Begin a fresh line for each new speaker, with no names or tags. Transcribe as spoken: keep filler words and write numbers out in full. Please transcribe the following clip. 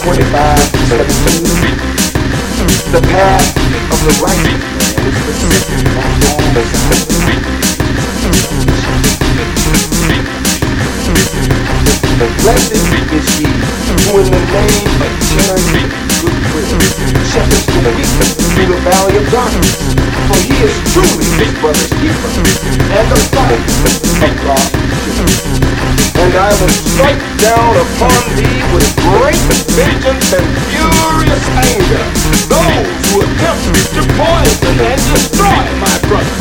twenty-five, seventeen. The path of the righteous man is specific, not all the time. Blessed is he who in the name of charity and goodwill shepherds the weak through the valley of darkness. For he is truly his brother's keeper and the light of God's children. And I will strike down upon thee with great vengeance and furious anger those who attempt to poison and destroy my brother.